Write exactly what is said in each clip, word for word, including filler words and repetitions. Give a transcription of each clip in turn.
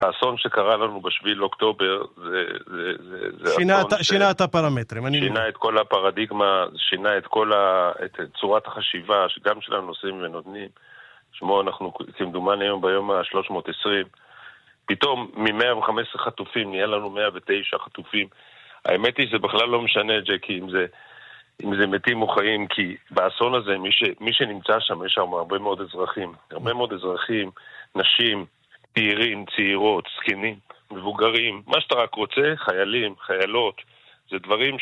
האסון שקרה לנו בשביל לאוקטובר, זה, זה, זה, זה שינה, אסון את, שינה את הפרמטרים. שינה אני... את כל הפרדיגמה, שינה את כל ה, את צורת החשיבה, גם של הנושאים ונותנים. שמו אנחנו כמדומן היום ביום ה-שלוש מאות ועשרים, פתאום מ-מאה וחמש עשרה חטופים נהיה לנו מאה ותשע חטופים. האמת היא שזה בכלל לא משנה, ג'קי, אם זה, אם זה מתים או חיים, כי באסון הזה, מי, ש, מי שנמצא שם, יש שם הרבה מאוד אזרחים. הרבה מאוד אזרחים, נשים, צעירים, צעירות, זקנים, מבוגרים, מה שאתה רק רוצה, חיילים, חיילות. זה דברים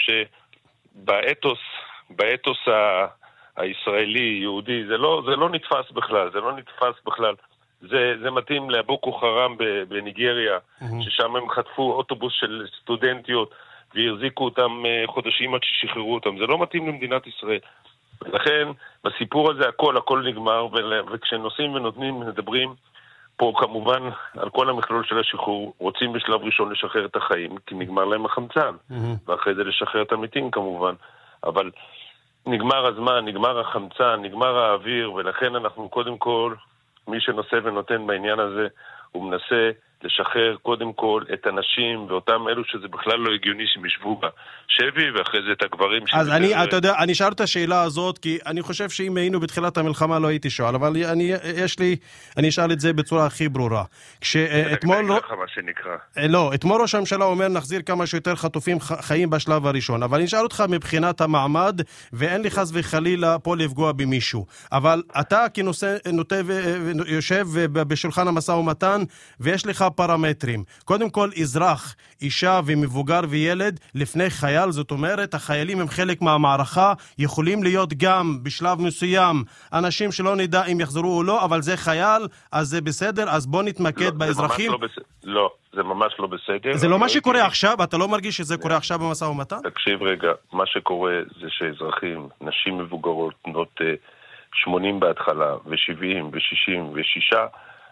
שבאתוס, באתוס ה... הישראלי, יהודי, זה לא, זה לא נתפס בכלל, זה לא נתפס בכלל. זה, זה מתאים לבוקו חרם בניגריה, mm-hmm. ששם הם חטפו אוטובוס של סטודנטיות, והרזיקו אותם חודשים עד ששחררו אותם. זה לא מתאים למדינת ישראל. ולכן, בסיפור הזה הכל, הכל נגמר, וכשנוסעים ונותנים, מדברים פה כמובן על כל המכלול של השחרור, רוצים בשלב ראשון לשחרר את החיים, כי נגמר להם החמצן, mm-hmm. ואחרי זה לשחרר את המתים כמובן. אבל נגמר הזמן, נגמר החמצן, נגמר האוויר, ולכן אנחנו קודם כל, מי שנושא ונותן בעניין הזה, הוא מנסה לשחרר קודם כל את הנשים, ואותם אלו שזה בכלל לא הגיוני שהם ישבו בה שבי, ואחרי זה את הגברים. אז אני, אתה יודע, אני שאל את השאלה הזאת, כי אני חושב שאם היינו בתחילת המלחמה לא הייתי שואל, אבל אני, יש לי, אני אשאל את זה בצורה הכי ברורה. כשאתמול, מה שנקרא. לא, אתמול ראש הממשלה אומר, נחזיר כמה שיותר חטופים חיים בשלב הראשון, אבל אני אשאל אותך מבחינת המעמד, ואין לי חס וחלילה פה לפגוע במישהו, אבל אתה כנושא, נוטה ויושב בשולחן המשא ומתן, ויש לך פרמטרים. קודם כל, אזרח, אישה ומבוגר וילד לפני חייל, זאת אומרת, החיילים הם חלק מהמערכה, יכולים להיות גם בשלב מסוים אנשים שלא נדע אם יחזרו או לא, אבל זה חייל, אז זה בסדר, אז בוא נתמקד לא, באזרחים. זה ממש לא, בס... לא, זה ממש לא בסדר. זה לא מה שקורה עכשיו? אתה לא מרגיש שזה קורה עכשיו במשא ומתן? תקשיב רגע, מה שקורה זה שאזרחים, נשים מבוגרות, בנות שמונים בהתחלה, ו-שבעים, ו-שישים, ו-שישה,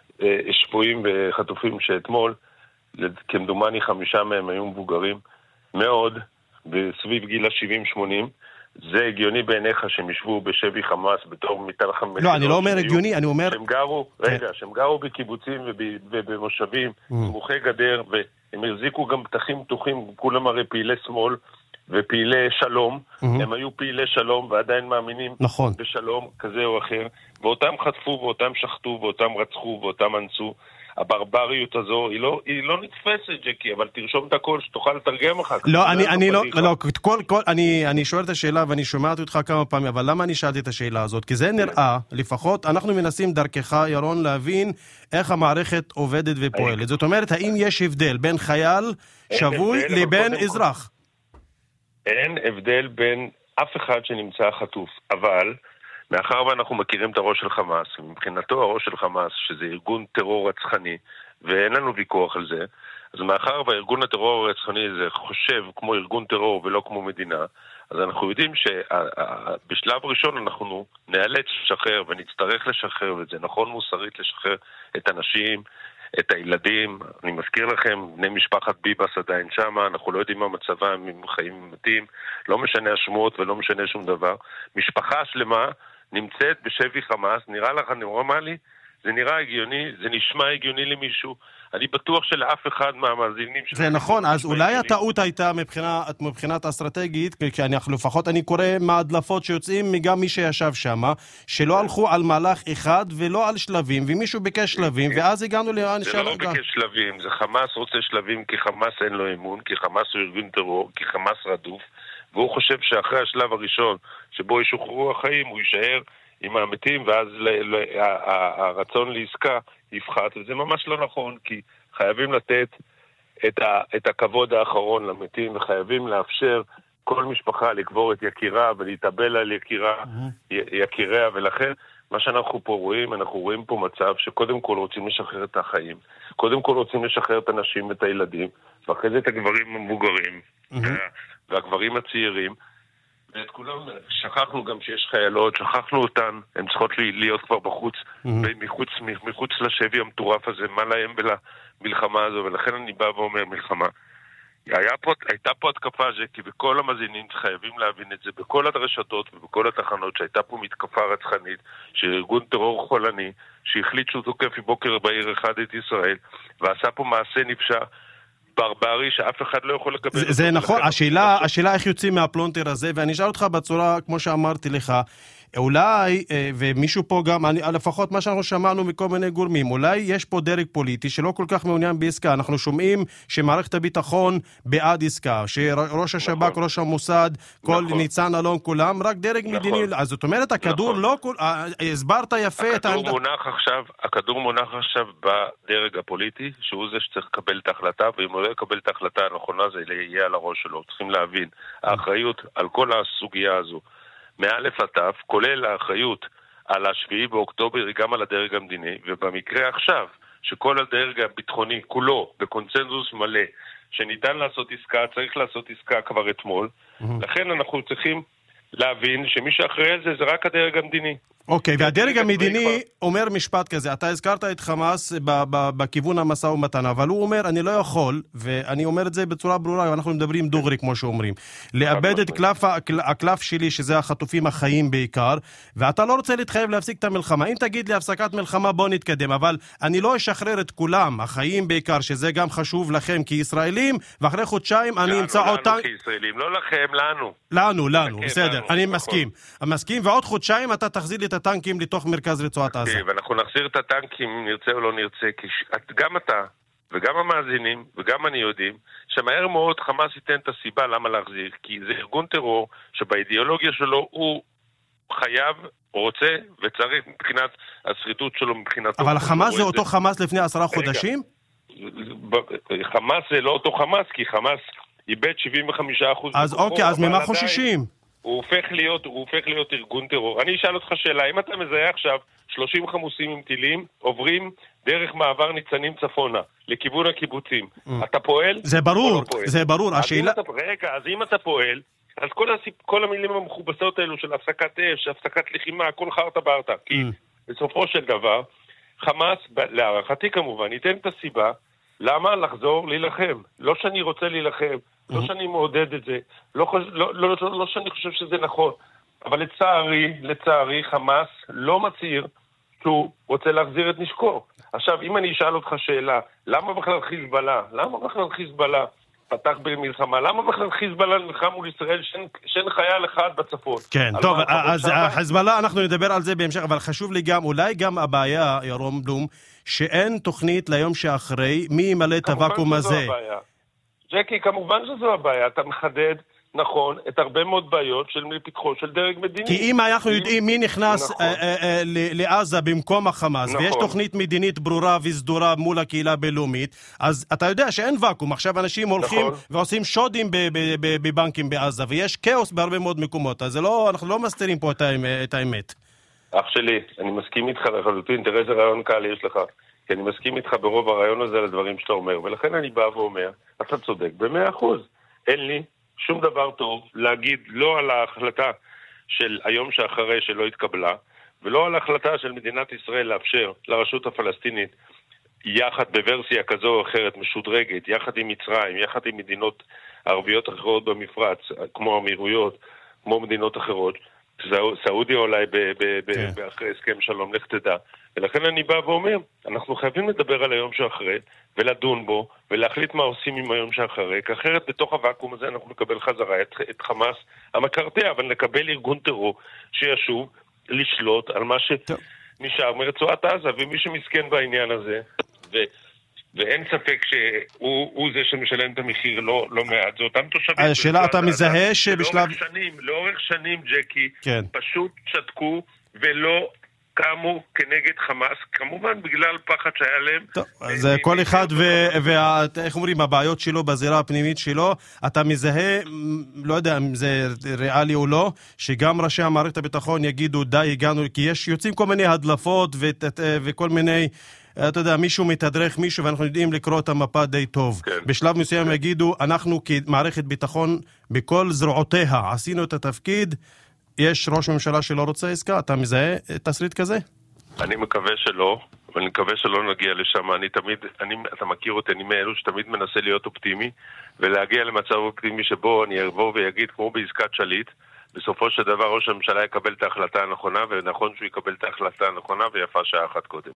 שבויים וחטופים שאתמול, כמדומני חמישה מהם היו מבוגרים מאוד, בסביב גיל ה-שבעים שמונים, זה הגיוני בעיניך שהם ישבו בשבי חמאס בתור מיטל חמש. לא, אני לא אומר הגיוני, אני אומר... שהם גרו, רגע, שהם גרו בקיבוצים ובמושבים, סמוכי גדר, והם החזיקו גם פתחים פתוחים, כולם הרי פעילי שמאל ופעילי שלום, הם היו פעילי שלום ועדיין מאמינים בשלום כזה או אחר, ואותם חטפו ואותם שחטו ואותם רצחו ואותם אנסו. הברבריות הזו היא לא, היא לא נתפסת, ג'קי, אבל תרשום את הכל שתוכל לתרגם אחר כך. לא, אני, אני לא, לא, כל, כל, אני, אני שואל את השאלה ואני שומעת אותך כמה פעמים, אבל למה אני שאלתי את השאלה הזאת? כי זה נראה, לפחות, אנחנו מנסים דרכך, ירון, להבין איך המערכת עובדת ופועלת. זאת אומרת, האם יש הבדל בין חייל שבוי לבין אזרח? אין הבדל בין אף אחד שנמצא חטוף, אבל מאחר ואנחנו מכירים את הראש של חמאס, מבחינתו הראש של חמאס, שזה ארגון טרור רצחני, ואין לנו ויכוח על זה, אז מאחר והארגון הטרור הרצחני הזה חושב כמו ארגון טרור ולא כמו מדינה, אז אנחנו יודעים שבשלב ראשון אנחנו נאלץ לשחרר ונצטרך לשחרר, וזה נכון מוסרית לשחרר את הנשים, את הילדים. אני מזכיר לכם, בני משפחת ביבס עדיין שמה, אנחנו לא יודעים מה מצבם, הם חיים מתים, לא משנה השמועות ולא משנה שום דבר. משפחה שלמה נמצאת בשבי חמאס, נראה לך נורמלי? זה נראה הגיוני, זה נשמע הגיוני למישהו. אני בטוח שלאף אחד מהמאזינים... זה נכון, אז אולי הטעות הייתה מבחינת, מבחינת אסטרטגית, כי אני, לפחות אני קורא מהדלפות שיוצאים מגם מי שישב שם, שלא הלכו על מהלך אחד ולא על שלבים, ומישהו ביקש שלבים, ואז הגענו לאן... זה לא ביקש שלבים, זה חמאס רוצה שלבים, כי חמאס אין לו אמון, כי חמאס הוא ארגון טרור, כי חמאס רדוף, והוא חושב שאחרי השלב הראשון, שבו ישוחררו החיים, הוא יישאר עם המתים, ואז הרצון לעסקה יפחת, וזה ממש לא נכון, כי חייבים לתת את, ה, את הכבוד האחרון למתים, וחייבים לאפשר כל משפחה לקבור את יקירה ולהתאבל על יקירה, יקיריה, ולכן מה שאנחנו פה רואים, אנחנו רואים פה מצב שקודם כל רוצים לשחרר את החיים, קודם כל רוצים לשחרר את הנשים ואת הילדים, ואחרי זה את הגברים המבוגרים, והגברים הצעירים, ואת כולם, שכחנו גם שיש חיילות, שכחנו אותן, הן צריכות להיות כבר בחוץ, מחוץ, מחוץ לשבי המטורף הזה, מה להם ולמלחמה הזו, ולכן אני בא ואומר מלחמה. היה פה, הייתה פה התקפה, כי בכל המאזינים חייבים להבין את זה, בכל הרשתות ובכל התחנות שהייתה פה מתקפה רצחנית של ארגון טרור חולני שהחליט שהוא תוקף מבוקר בעיר אחד את ישראל ועשה פה מעשה נפשע ברברי שאף אחד לא יכול לקבל. זה, זה נכון, השאלה, השאלה איך יוצאים מהפלונטר הזה, ואני אשאל אותך בצורה כמו שאמרתי לך, אולי, ומישהו פה גם, אני, לפחות מה שאנחנו שמענו מכל מיני גורמים, אולי יש פה דרג פוליטי שלא כל כך מעוניין בעסקה. אנחנו שומעים שמערכת הביטחון בעד עסקה, שראש השב"כ, נכון. ראש המוסד, כל נכון. ניצן אלון, כולם, רק דרג נכון. מדיני. אז זאת אומרת, הכדור נכון. לא, הסברת יפה את העמדה. מונח עכשיו, הכדור מונח עכשיו בדרג הפוליטי, שהוא זה שצריך לקבל את ההחלטה, ואם הוא לא יקבל את ההחלטה הנכונה, זה יהיה על הראש שלו. צריכים להבין, האחריות על כל הסוגיה הזו, מאלף עד תו, כולל האחריות על השביעי באוקטובר, היא גם על הדרג המדיני, ובמקרה עכשיו, שכל הדרג הביטחוני, כולו, בקונצנזוס מלא, שניתן לעשות עסקה, צריך לעשות עסקה כבר אתמול, mm-hmm. לכן אנחנו צריכים להבין שמי שאחראי על זה, זה רק הדרג המדיני. אוקיי, והדרג המדיני אומר משפט כזה, אתה הזכרת את חמאס בכיוון המשא ומתן, אבל הוא אומר, אני לא יכול, ואני אומר את זה בצורה ברורה, ואנחנו מדברים דוגרי כמו שאומרים, לאבד את הקלף שלי, שזה החטופים החיים בעיקר, ואתה לא רוצה להתחייב להפסיק את המלחמה. אם תגיד לי הפסקת מלחמה, בוא נתקדם, אבל אני לא אשחרר את כולם, החיים בעיקר, שזה גם חשוב לכם כישראלים, ואחרי חודשיים אני אמצא אותם... לנו כישראלים, לא לכם, לנו. לנו, לנו, בסדר, אני מסכים. מסכים, ועוד חודשיים אתה תחזיר לי את הטנקים לתוך מרכז רצועת עזה. ואנחנו נחזיר את הטנקים אם נרצה או לא נרצה, כי גם אתה וגם המאזינים וגם אני יודעים שמהר מאוד חמאס ייתן את הסיבה למה להחזיר, כי זה ארגון טרור שבאידיאולוגיה שלו הוא חייב, רוצה וצריך מבחינת השרידות שלו, מבחינת... אבל החמאס זה אותו חמאס לפני עשרה חודשים? חמאס זה לא אותו חמאס, כי חמאס איבד שבעים וחמישה אחוז. אז אוקיי, אז ממה חוששים? הוא הופך להיות, הוא הופך להיות ארגון טרור. אני אשאל אותך שאלה, אם אתה מזהה עכשיו שלושים חמוסים עם טילים, עוברים דרך מעבר ניצנים צפונה, לכיוון הקיבוצים, mm. אתה פועל? זה ברור, לא זה ברור. השאלה... אתה, רגע, אז אם אתה פועל, אז כל, הסיפ... כל המילים המכובסות האלו של הפסקת אש, הפסקת לחימה, כל חרטה ברטה. Mm. כי בסופו של דבר, חמאס, להערכתי כמובן, ייתן את הסיבה, למה לחזור להילחם? לא שאני רוצה להילחם, לא שאני מעודד את זה, לא, לא, לא, לא, לא שאני חושב שזה נכון, אבל לצערי, לצערי, חמאס לא מצהיר שהוא רוצה להחזיר את נשקו. עכשיו, אם אני אשאל אותך שאלה, למה בכלל חיזבאללה? למה בכלל חיזבאללה פתח במלחמה? למה בכלל חיזבאללה נלחם מול ישראל שאין, שאין חייל אחד בצפון? כן, טוב, אז חיזבאללה, אנחנו נדבר על זה בהמשך, אבל חשוב לי גם, אולי גם הבעיה, ירום בלום, שאין תוכנית ליום שאחרי, מי ימלא את הוואקום הזה? ג'קי, כמובן שזו הבעיה, אתה מחדד, נכון, את הרבה מאוד בעיות של פתחו של דרג מדיני. כי אם אנחנו יודעים מי נכנס נכון. אה, אה, לעזה במקום החמאס, נכון. ויש תוכנית מדינית ברורה וסדורה מול הקהילה הבינלאומית, אז אתה יודע שאין ואקום. עכשיו אנשים הולכים נכון. ועושים שודים בבנקים בעזה, ויש כאוס בהרבה מאוד מקומות, אז לא, אנחנו לא מסתירים פה את האמת. אח שלי, אני מסכים איתך לחלוטין, תראה איזה רעיון קל יש לך. כי אני מסכים איתך ברוב הרעיון הזה לדברים שאתה אומר, ולכן אני בא ואומר, אתה צודק במאה אחוז. אין לי שום דבר טוב להגיד לא על ההחלטה של היום שאחרי שלא התקבלה, ולא על ההחלטה של מדינת ישראל לאפשר לרשות הפלסטינית, יחד בוורסיה כזו או אחרת משודרגת, יחד עם מצרים, יחד עם מדינות ערביות אחרות במפרץ, כמו אמירויות, כמו מדינות אחרות, סעודיה אולי באחרי הסכם שלום, לך תדע. ולכן אני בא ואומר, אנחנו חייבים לדבר על היום שאחרי, ולדון בו, ולהחליט מה עושים עם היום שאחרי, כי אחרת בתוך הוואקום הזה אנחנו נקבל חזרה את, את חמאס המקרטע, אבל נקבל ארגון טרור שישוב לשלוט על מה שנשאר מרצועת עזה, ומי שמסכן בעניין הזה, ו... ואין ספק שהוא זה שמשלם את המחיר לא, לא מעט. זה אותם תושבים. השאלה, אתה מזהה שבשלב... לאורך שנים, לאורך שנים, ג'קי, כן. פשוט שתקו ולא קמו כנגד חמאס, כמובן בגלל פחד שהיה להם. טוב, אז כל אחד ואיך אומרים, הבעיות שלו בזירה הפנימית שלו, אתה מזהה, לא יודע אם זה ריאלי או לא, שגם ראשי המערכת הביטחון יגידו די, הגענו, כי יש יוצאים כל מיני הדלפות וכל מיני... אתה יודע, מישהו מתדרך מישהו, ואנחנו יודעים לקרוא את המפה די טוב. כן. בשלב מסוים כן. יגידו, אנחנו כמערכת ביטחון, בכל זרועותיה, עשינו את התפקיד, יש ראש ממשלה שלא רוצה עסקה, אתה מזהה תסריט כזה? אני מקווה שלא, אבל אני מקווה שלא נגיע לשם. אני תמיד, אני, אתה מכיר אותי, אני מאלו שתמיד מנסה להיות אופטימי, ולהגיע למצב אופטימי שבו אני אבוא ויגיד, כמו בעסקת שליט, בסופו של דבר ראש הממשלה יקבל את ההחלטה הנכונה, ונכון שהוא יקבל את ההחלטה הנכונה, ויפה שעה אחת קודם.